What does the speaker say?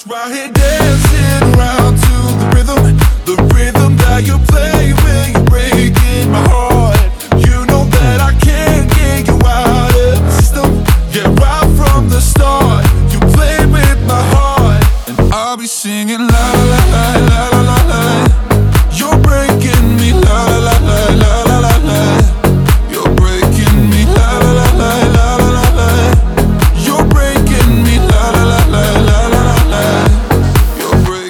Right here dancing around to the rhythm that you play when you're breaking my heart. You know that I can't get you out of the system. Yeah, right from the start, you played with my heart, and I'll be singing la la la la la la la.